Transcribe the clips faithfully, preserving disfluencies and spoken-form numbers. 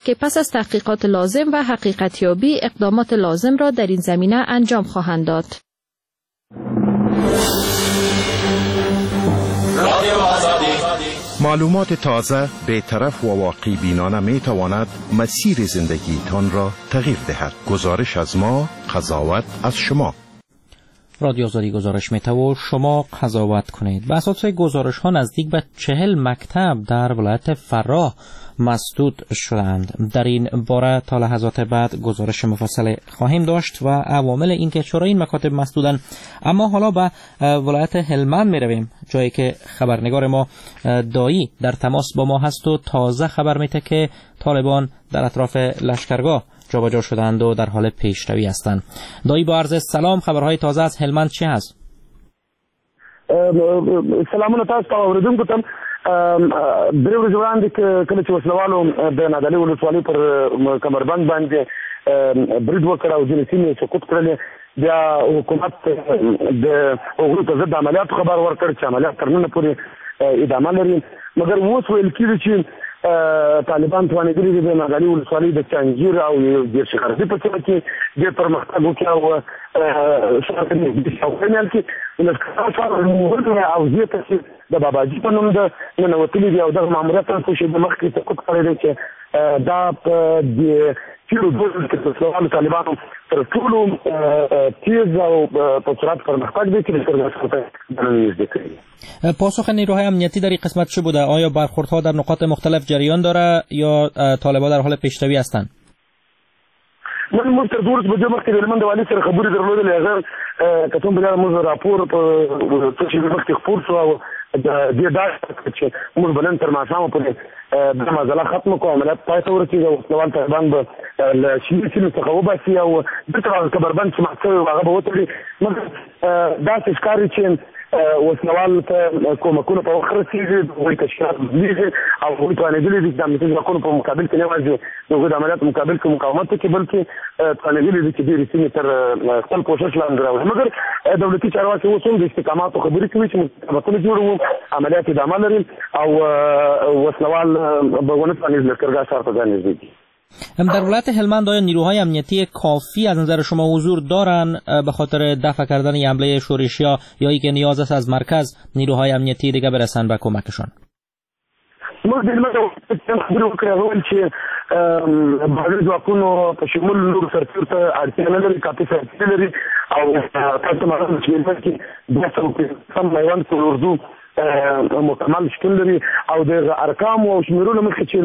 که پس از تحقیقات لازم و حقیقتیابی اقدامات لازم را در این زمینه انجام خواهند داد. معلومات تازه، بی‌طرف و واقعی بینانه می تواند مسیر زندگیتان را تغییر دهد. گزارش از ما، قضاوت از شما. رادیو آزادی گزارش می‌ده و شما قضاوت کنید. بر اساس گزارش ها نزدیک به چهل مکتب در ولایت فراه مسدود شدند. در این باره تا لحظات بعد گزارش مفصل خواهیم داشت و عوامل اینکه چرا این مکاتب مسدودند. اما حالا به ولایت هلمند میرویم، جایی که خبرنگار ما دایی در تماس با ما هست و تازه خبر میده که طالبان در اطراف لشکرگاه جابجا شدند و در حال پیشروی هستند. دایی با عرض سلام، خبرهای تازه از هلمند چی هست؟ سلامونه تاسو ته اوریدونکو ته درې ورځې وړاندې کله چې وسلوالو د نادعلي ولسوالۍ پر کمربند باندې برید وکړ او ځینې سیمې سقوط کړلې، بیا حکومت د هغوی ته ضد عملیاتو خبر ورکړ چې عملیات تر ننه پورې ادامه لري. مګر اوس ویل کېږي چې طالبان توانېدلي دي د نادعلي ولسوالۍ د چانګیر او دېرش غربي په سیمه کې ډېر پرمختګ وکړي او شاته نږدې شاوخوا کې لښکرګاه او زیاته چې د باباجي په نوم د ننوتلي دي او دغه ماموریت څه شي د مخکې سقوط کړی دی چې دا په تیرو دوه ورځو کې د وسلوالو طالبانو تر ټولو تیز او په سرعت پرمختګ دی چې لښکرګاه څخه نږدې کړي. پاسخ نیروهای امنیتی در این قسمت چه بوده؟ آیا برخوردها در نقاط مختلف جریان داره یا طالبان در حال پیشروی هستند؟ من موږ تر دوه ورځې بجې مخکې د هلمند د والي سره خبرې درلودلې. هغه که څوم بیا موږ راپور په څه شي مخکې خپور شو او د دې ډاډ چې موږ به نن تر ماښامه پورې دا معضله ختمه کړو، عملیات پای ته ورسېږي او وسلوال طالبان به له شمېر سیمې څخه وباسي او بېرته به کمربند چې مات شوی هغه به وتړي. مګر داسې ښکاري چې وسلوال ته کومکونه په وخت رسېږي، هغوی تشکیلات بدلېږي او هغوی توانېدلي دي چې د امنیتي ځواکونو په مقابل کې نه یوازې د هغوی د عملیاتو مقابل کې مقاومت وکړي، بلکې توانېدلي دي چې ډېرې سیمې تر خپل کوښښ لاندې راوړي. مګر دولتي چارواکي اوس هم د استحکاماتو خبرې کوي چې مستقامتونه جوړوو، عملیات ادامه لري او وسلوال به ونه توانېږي لښکرګاه ښار ته ځان نږدې کړي. در ولایت هلمند آیا نیروهای امنیتی کافی از نظر شما حضور دارن به خاطر دفع کردن حمله شورشیا یا اینکه نیاز است از مرکز نیروهای امنیتی دیگه برسن به کمکشان؟ موږ د هلمند خبرې وکړې، هغه ویل چې بهرني ځواکونو په شمول نورو سرتېرو ته اړتیا نه لري، کافي سرتېري لري او تاسو معلومه چې هلمند کې دوه سوه پنځوس میوند اردو مکمل شتون لري او د ارقامو او شمیرونو مخکې چې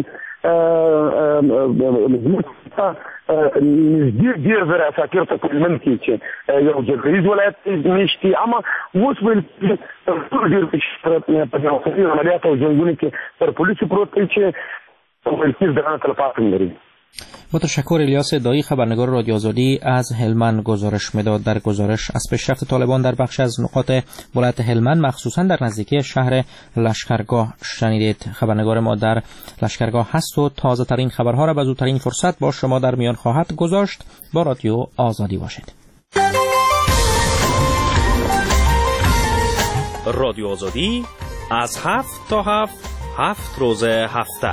نږدې ډېر زره اساکر ته په هلمند کې چې یو جګړیز ولایت میشتي، اما اوس ویل تر ټولو ډېر په جنوبي عملیاتو او جنګونو کې پر پولیسو پروت دی چې ویل کېږي دغه تلفات هم لري. با تشکر الیاس دایی، خبرنگار رادیو آزادی از هلمند گزارش میداد. در گزارش از پیشرفت طالبان در بخش از نقاط ولایت هلمند مخصوصا در نزدیکی شهر لشکرگاه شنیدید. خبرنگار ما در لشکرگاه هست و تازه ترین خبرها را به زودترین فرصت با شما در میان خواهد گذاشت. با رادیو آزادی باشید. رادیو آزادی از هفت تا هفت هفت روز هفته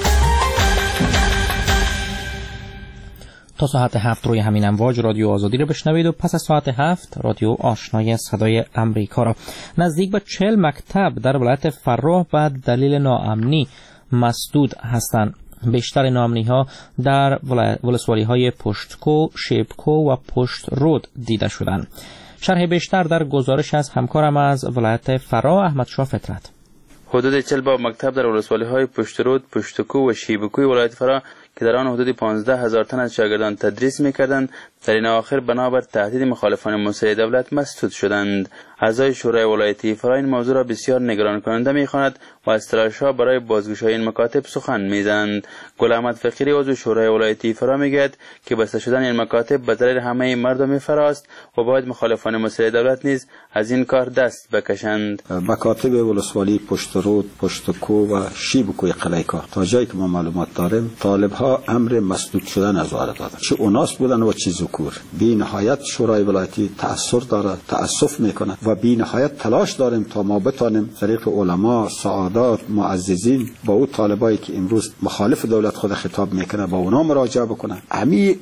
تا ساعت هفت روی همین امواج رادیو آزادی رو بشنوید و پس از ساعت هفت رادیو آشنای صدای امریکا را. نزدیک به چهل مکتب در ولایت فراه به دلیل ناامنی مسدود هستند. بیشتر ناامنی ها در ولسوالی های پشتکو، شیبکو و پشت رود دیده شدند. شرح بیشتر در گزارش از همکارم از ولایت فراه احمد شاه فطرت. حدود چهل باب مکتب در ولسوالی های پشت رود، پشتکو و شیبکوی ولایت فراه که در آن حدود پانزده هزار تن از شاگردان تدریس می‌کردند، در این اواخر بنابر تهدید مخالفان مسلح دولت مسدود شدند. اعضای شورای ولایتی فراه این موضوع را بسیار نگران کننده می‌خواند و از تلاش‌ها برای بازگشایی این مکاتب سخن می‌زنند. گل احمد فقیری عضو شورای ولایتی فراه می‌گوید که بسته شدن این مکاتب به ضرر همه مردم فراه است و باید مخالفان مسلح دولت نیز از این کار دست بکشند. مکاتب ولسوالی پشت رود، پشتکو و شیبکوی قلیکا تا جایی که ما معلومات داریم، طالب‌ها ها امر مسدود شدن از وارد دادن، چه اوناس بودن و چه ذکور. بی نهایت شورای ولایتی تأثیر داره، تأسف میکنه و بی نهایت تلاش داریم تا ما بتانیم طریق علما، سعادات، معززین با اون طالبایی که امروز مخالف دولت خود خطاب میکنه با اونا مراجعه بکنه، همین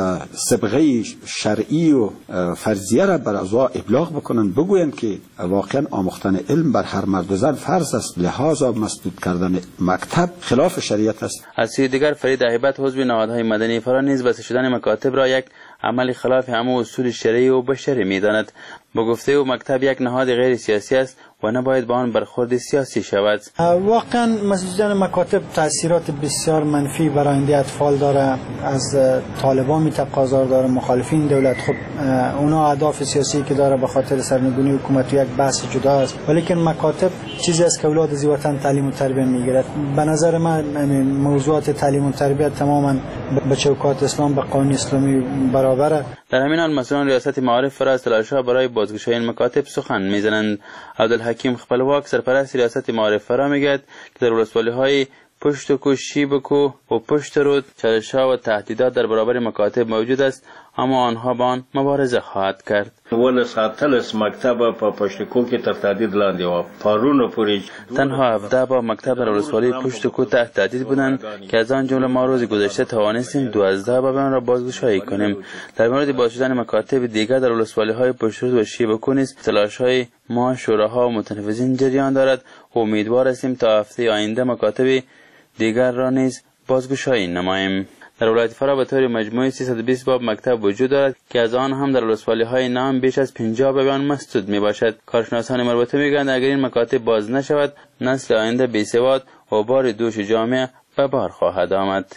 سابقه شرعی و فرضیه را بر ازوا ابلاغ بکنن، بگوین که واقعا آموختن علم بر هر مرد و زن فرض است، لحاظا مسدود کردن مکتب خلاف شریعت است. از سوی دیگر فرید هیبت عضو نهادهای مدنی فرا نیز بسته شدن مکاتب را یک عمل خلاف همه اصول شرعی و بشری می‌داند. با گفته او مکتب یک نهاد غیر سیاسی است و نباید با آن برخورد سیاسی شود. واقعا مسدودیدن مکاتب تاثیرات بسیار منفی بر آینده اطفال داره. از طالبان می تقاضا داره، مخالفین دولت، خب اونا اهداف سیاسی که داره به خاطر سرنگونی حکومت یک بحث جدا است، ولی که مکاتب چیزی است که اولاد از وطن تعلیم و تربیت میگیرد. به نظر من موضوعات تعلیم و تربیت تماما به چوکات اسلام به قانون اسلامی برابره. در همین حال مسئولان ریاست معارف فرا از تلاش‌ها برای بازگشایی این مکاتب سخن میزنند. عبدالحکیم خپلواک سرپرست ریاست معارف فرا میگوید که در ولسوالی‌های پشتکو، شیبکو و پشت رود چالش‌ها و تهدیدات در برابر مکاتب موجود است، اما آنها با آن مبارزه خواهد کرد. ول ساتلس مکتب په پشتکو کې تر تهدید لاندې و. پارون پوری تنها هفده با مکتب در ولسوالی پشتکو تحت تهدید بودند که از آن جمله ما روز گذشته توانستیم دوازده باب آن را بازگشایی کنیم. در مورد باز شدن مکاتب دیگر در ولسوالی‌های پشت رود و شیبکو نیز تلاش‌های ما، شوراها و متنفذین جریان دارد و امیدوار هستیم تا هفته آینده مکاتب دیگر را نیز بازگشایی نماییم. در ولایت فرا به طور مجموعی سیصد و بیست باب مکتب وجود دارد که از آن هم در ولسوالی‌های نام بیش از پنجاه باب آن مسدود میباشد. کارشناسان مربوطه میگویند اگر این مکاتب باز نشود، نسل آینده بی‌سواد و بار دوش جامعه به بار خواهد آمد.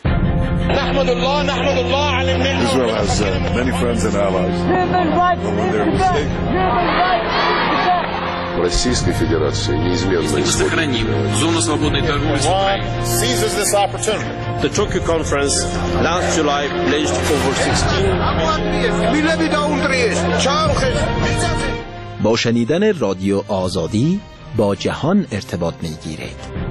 نحمد الله نحمد الله علی الملت. Israel has uh, many friends and allies. Российской Федерации неизменно сохраним зону свободной торговли с Украиной. Seizes this opportunity. The Tokyo conference last July pledged over sixteen. با شنیدن رادیو آزادی با جهان ارتباط می‌گیرید.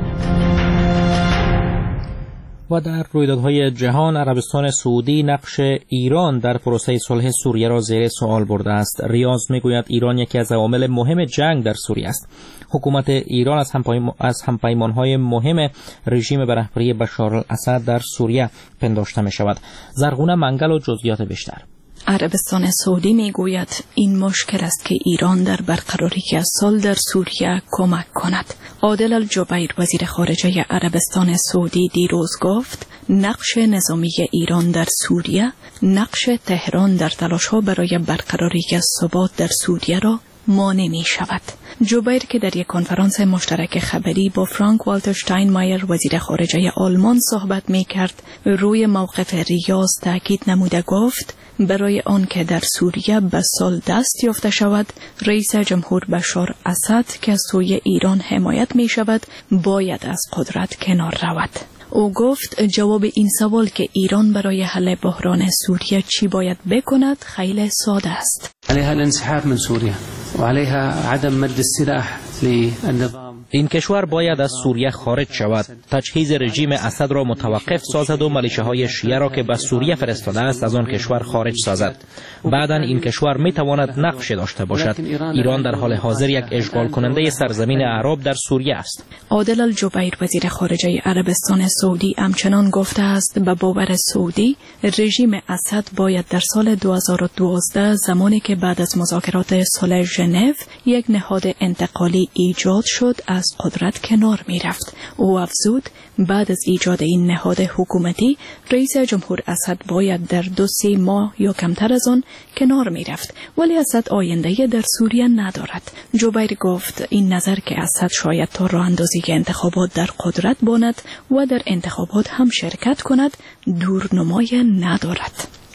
و در رویدادهای جهان عربستان سعودی نقش ایران در پروسه صلح سوریه را زیر سوال برده است. ریاض میگوید ایران یکی از عوامل مهم جنگ در سوریه است. حکومت ایران از همپیمان از همپیمان‌های مهم رژیم به رهبری بشار الاسد در سوریه پنداشته می شود. زرغونه منگل و جزئیات بیشتر. عربستان سعودی میگوید این مشکل است که ایران در برقراری از صلح در سوریه کمک کند. عادل الجبیر وزیر خارجه عربستان سعودی دیروز گفت نقش نظامی ایران در سوریه، نقش تهران در تلاش‌ها برای برقراری از ثبات در سوریه را مانع می شود. جوبیر که در یک کنفرانس مشترک خبری با فرانک والتر شتاینمایر وزیر خارجه آلمان صحبت می کرد، روی موقف ریاض تاکید نموده گفت برای آن که در سوریه به صلح دست یافته شود، رئیس جمهور بشار اسد که از سوی ایران حمایت می شود باید از قدرت کنار رود. او گفت جواب این سوال که ایران برای حل بحران سوریه چی باید بکند خیلی ساده است. علیها الانسحاب من سوریه و علیها عدم مد السلاح للنظام. این کشور باید از سوریه خارج شود، تجهیز رژیم اسد را متوقف سازد و ملیشه‌های شیعه را که به سوریه فرستاده است از آن کشور خارج سازد. بعداً این کشور می تواند نقش داشته باشد. ایران در حال حاضر یک اشغال کننده سرزمین اعراب در سوریه است. عادل الجبیر وزیر خارجه عربستان سعودی همچنان گفته است به باور سعودی رژیم اسد باید در سال دو هزار و دوازده زمانی که بعد از مذاکرات صلح ژنو یک نهاد انتقالی ایجاد شد از قدرت کنار می رفت. او افزود بعد از ایجاد این نهاد حکومتی رئیس جمهور اسد باید در دو سه ماه یا کمتر از آن کنار می رفت، ولی اسد آینده در سوریه ندارد. جوبیر گفت این نظر که اسد شاید تا راه اندازی انتخابات در قدرت باند و در انتخابات هم شرکت کند دورنمای ندارد.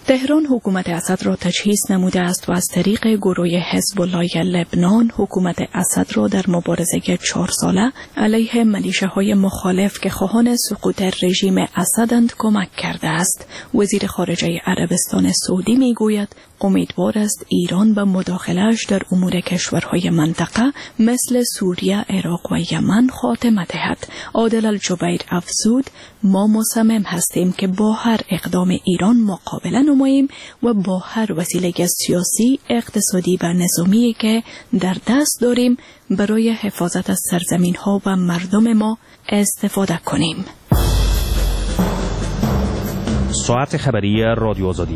تهران حکومت اسد را تجهیز نموده است و از طریق گروه حزب الله لبنان حکومت اسد را در مبارزه چهار ساله علیه ملیشه‌های مخالف که خواهان سقوط رژیم اسدند کمک کرده است. وزیر خارجه عربستان سعودی میگوید امیدوار است ایران به مداخله‌اش در امور کشورهای منطقه مثل سوریه، عراق و یمن خاتمه دهد. عادل الجبیر افزود ما مصمم هستیم که با هر اقدام ایران مقابله نماییم و با هر وسیله سیاسی، اقتصادی و نظامی که در دست داریم برای حفاظت از سرزمین ها و مردم ما استفاده کنیم. ساعت خبری رادیو آزادی.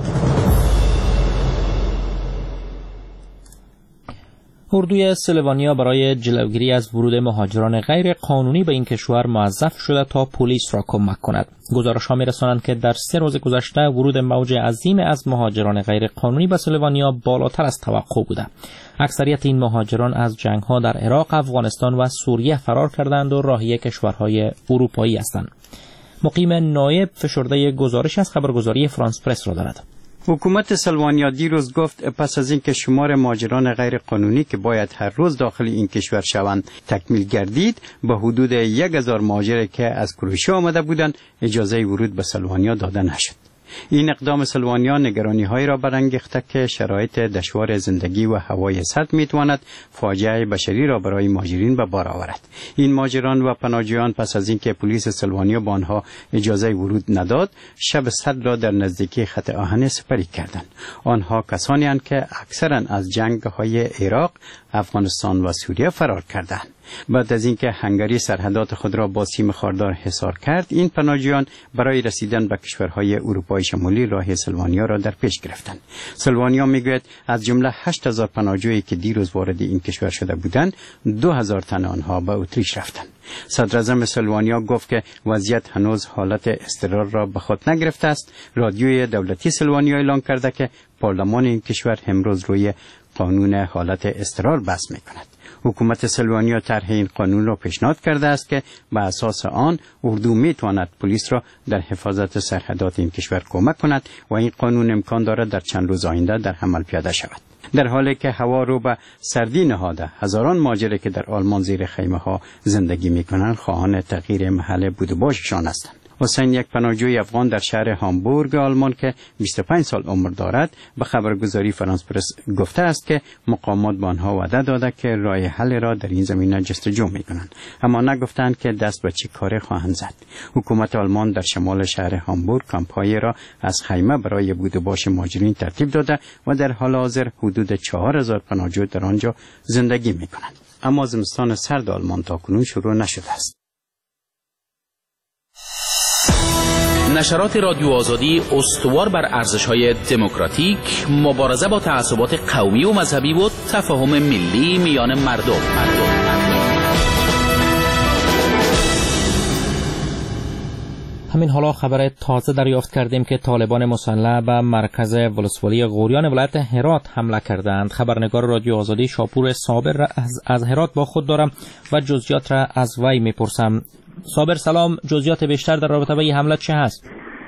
اردوی سلوانیا برای جلوگیری از ورود مهاجران غیر قانونی به این کشور موظف شده تا پلیس را کمک کند. گزارش‌ها می‌رسانند که در سه روز گذشته ورود موج عظیم از مهاجران غیر قانونی به سلوانیا بالاتر از توقع بوده. اکثریت این مهاجران از جنگ‌ها در عراق، افغانستان و سوریه فرار کردند و راهی کشورهای اروپایی هستند. مقیم نایب فشرده گزارش از خبرگزاری فرانس پرس را دارد. حکومت سلوانیا دیروز گفت پس از اینکه شمار مهاجران غیر قانونی که باید هر روز داخل این کشور شوند تکمیل گردید، به حدود یک هزار مهاجر که از کروشیا آمده بودند اجازه ورود به سلوانیا داده نشد. این اقدام سلوانیا نگرانی‌هایی را برانگیخته که شرایط دشوار زندگی و هوای سرد می‌تواند فاجعه بشری را برای مهاجرین به بار آورد. این مهاجران و پناهجویان پس از اینکه پلیس سلوانیا به آنها اجازه ورود نداد، شب سرد را در نزدیکی خط آهن سپری کردند. آنها کسانی اند که اکثرا از جنگ‌های عراق، افغانستان و سوریه فرار کردند. بعد از اینکه هنگری سرحدات خود را با سیم خاردار حصار کرد، این پناهجویان برای رسیدن به کشورهای اروپای شمالی راه سلوانیا را در پیش گرفتند. سلوانیا میگوید از جمله هشت هزار پناهجویی که دیروز وارد این کشور شده بودند، دو هزار تن آنها به اتریش رفتند. صدر اعظم سلوانیا گفت که وضعیت هنوز حالت اضطرار را به خود نگرفته است. رادیوی دولتی سلوانیا اعلام کرده که پارلمان این کشور امروز روی قانون حالت اضطرار بحث می‌کند. حکومت سلوانیا طرح این قانون را پیشنهاد کرده است که به اساس آن اردو میتواند پلیس را در حفاظت سرحدات این کشور کمک کند و این قانون امکان دارد در چند روز آینده در عمل پیاده شود. در حالی که هوا رو به سردی نهاده، هزاران مهاجر که در آلمان زیر خیمه ها زندگی میکنند خواهان تغییر محل بود و باششان هستند. حسین، یک پناهجوی افغان در شهر هامبورگ آلمان که بیست و پنج سال عمر دارد، به خبرگزاری فرانس پرس گفته است که مقامات به آنها وعده داده که راه حل را در این زمینه جستجو می‌کنند، اما نگفتند که دست به چه کاری خواهند زد. حکومت آلمان در شمال شهر هامبورگ کمپ‌هایی را از خیمه برای بود و باش مهاجرین ترتیب داده و در حال حاضر حدود چهار هزار پناهجو در آنجا زندگی می‌کنند. اما زمستان سرد آلمان تاکنون شروع نشده است. نشرات رادیو آزادی استوار بر ارزش‌های دموکراتیک، مبارزه با تعصبات قومی و مذهبی و تفاهم ملی میان مردم. همین حالا خبر تازه دریافت کردیم که طالبان مسلح به مرکز ولسوالی غوریان ولایت هرات حمله کردند. خبرنگار رادیو آزادی شاپور صابر از, از هرات با خود دارم و جزئیات را از وی میپرسم. صابر سلام، جزئیات بیشتر در رابطه با این حمله چه هست؟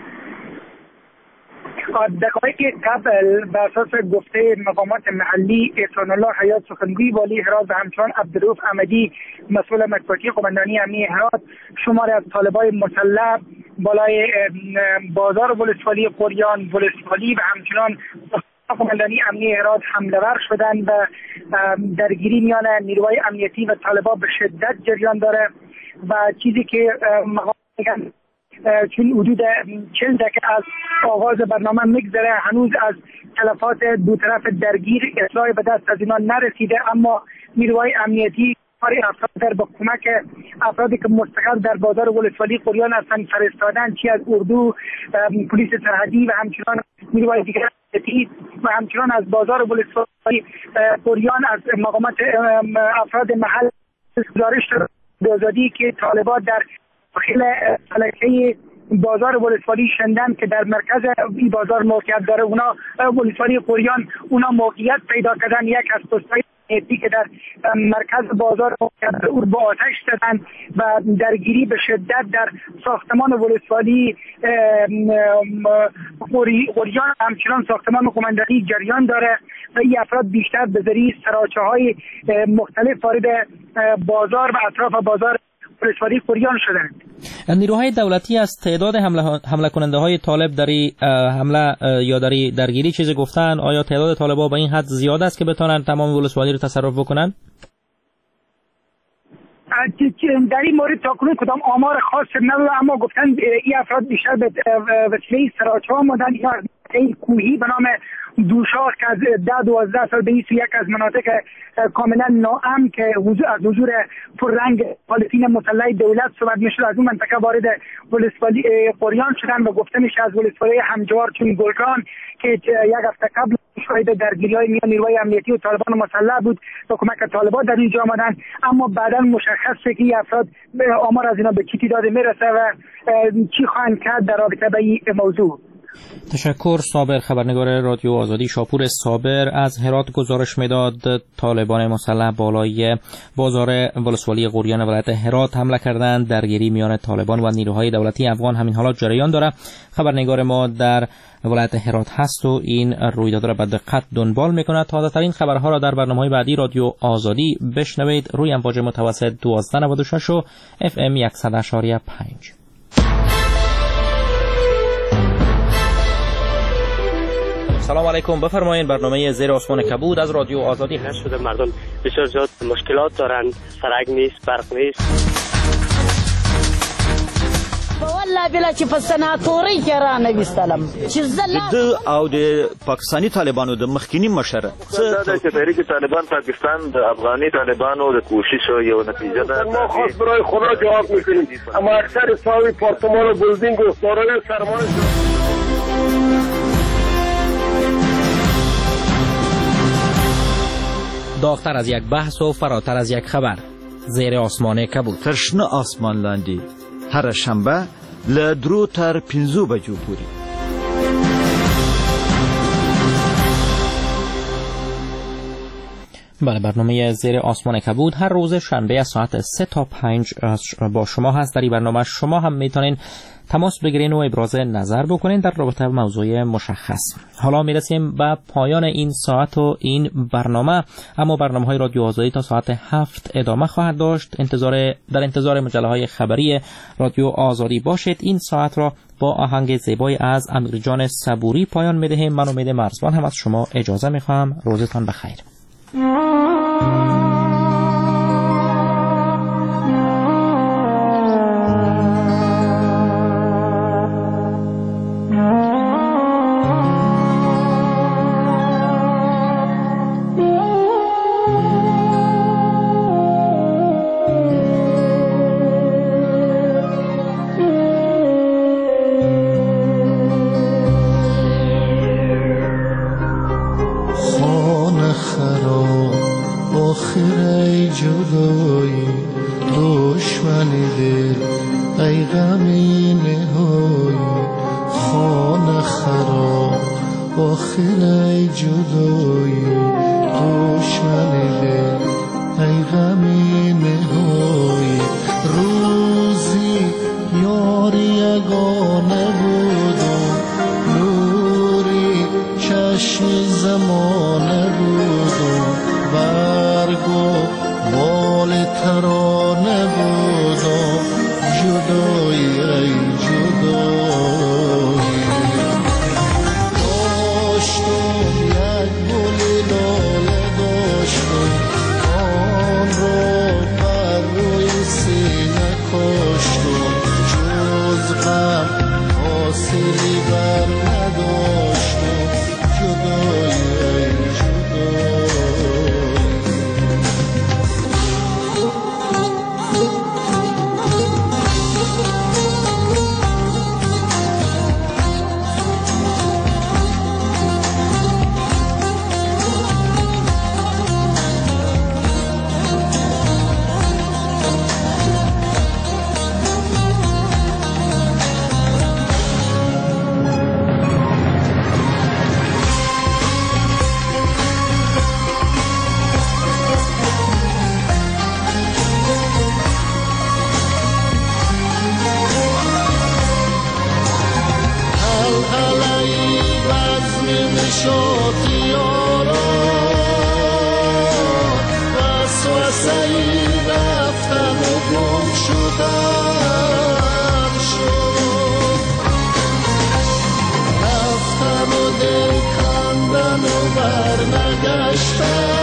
دقایق قبل به اساس گفته مقامات محلی احسان الله حیات سخنگوی والی هرات و همچنان عبدالرؤوف احمدی مسئول مطبوعاتی قماندانی امنی هرات، شماری از طالبان مسلح بالای بازار ولسوالی غوریان، ولسوالی و همچنان قماندانی امنی هرات حمله ور شدن و درگیری میان نیروهای امنیتی و طالبان به شدت جریان داره و چیزی که مقام میگن چون حدود چهل دقیقه از آغاز برنامه میگذره هنوز از تلفات دو طرف درگیر اطلاعی به دست از اینا نرسیده، اما نیروهای امنیتی کاری افراد در با کمک افرادی که مستقر در بازار ولسوالی غوریان هستن فرستادن، چی از اردو، پلیس سرحدی و همچنان نیروهای دیگر و همچنان از بازار ولسوالی غوریان از مقامات افراد محل گزارش آزادی که طالبان در داخل فلکه بازار ولسوالی شندن که در مرکز این بازار موقعیت داره، اونا ولسوالی غوریان اونا موقعیت پیدا کردن. یک از پست‌های امنیتی که در مرکز بازار او با آتش زدند و درگیری به شدت در ساختمان ولسوالی قریان همچنان ساختمان قماندانی جریان داره و این افراد بیشتر به ذریعه سراچه های مختلف وارد بازار و اطراف بازار ولسوالی قریان شدند. نیروهای دولتی از تعداد حمله, حمله کننده های طالب در حمله یا در درگیری چیزی گفتن؟ آیا تعداد طالبا به این حد زیاد است که بتونن تمام ولسوالی رو تصرف بکنن؟ در این مورد تاکنون کدام آمار خاص نداره، اما گفتن این افراد بیشتر به وسیله سراچه ها مدن یا این کوهی به نام دوشاخ که از ده دوازده سال به این یک از مناطق کاملا ناامن که از حضور پررنگ مخالفین مسلح دولت صحبت میشد از اون منطقه وارد ولسوالی قریان شدن و گفته میشه از ولسوالی همجوار چون گلران که یک هفته قبل شاهد درگیری‌های میان نیروهای امنیتی و طالبان مسلح بود با کمک طالبان در اینجا آمدن، اما بعدا مشخصه که این افراد آمار از اینا به چی تعداد میرسه و چی خواهند کرد در رابطه با این موضوع. تشکر. صابر، خبرنگار رادیو آزادی. شاپور صابر از هرات گزارش میداد طالبان مسلح بالای بازار ولسوالی قریان ولایت هرات حمله کردند. درگیری میان طالبان و نیروهای دولتی افغان همین حالات جریان داره. خبرنگار ما در ولایت هرات هست و این رویداد را به دقت دنبال میکنه. تازه ترین خبرها را در برنامه‌های بعدی رادیو آزادی بشنوید روی امواج متوسط دوازده نود و شش و اف ام صد و شش و پنج. سلام علیکم، بفرمایید. برنامه زیر آسمان کبود از رادیو آزادی هست. شده مردم بسیار زیاد مشکلات دارند، سرک نیست، برق نیست. والله بلا چې په سناتوري کې را نه وستلم چې زله او د پاکستانی طالبانو د مخکینی مشره دا چې تحریک طالبان پاکستان د افغاني طالبانو د کوشش یو نتیجه ده. ما خاص برای خدا جواب میکنیم، اما اکثر ساوی پارتمان و بلدینگ و سارای سرمایه داغتر از یک بحث و فراتر از یک خبر. زیر آسمان کبود. ترشنه آسمان لاندی هر شنبه لدرو تر پنزو بجو پوری. بله، برنامه زیر آسمان کبود هر روز شنبه از ساعت سه تا پنج با شما هست. در این برنامه شما هم میتونین تماس بگیرین و ابراز نظر بکنین در رابطه با موضوع مشخص. حالا میرسیم به پایان این ساعت و این برنامه، اما برنامه های رادیو آزادی تا ساعت هفت ادامه خواهد داشت. انتظار در انتظار مجله های خبری رادیو آزادی باشید. این ساعت را با آهنگ زیبای از امیرجان صبوری پایان میدهیم. من امید مرزبان هم از شما اجازه میخوام. روزتان بخیر. حاصلی بر نداشتم جدای ای جدای داشتم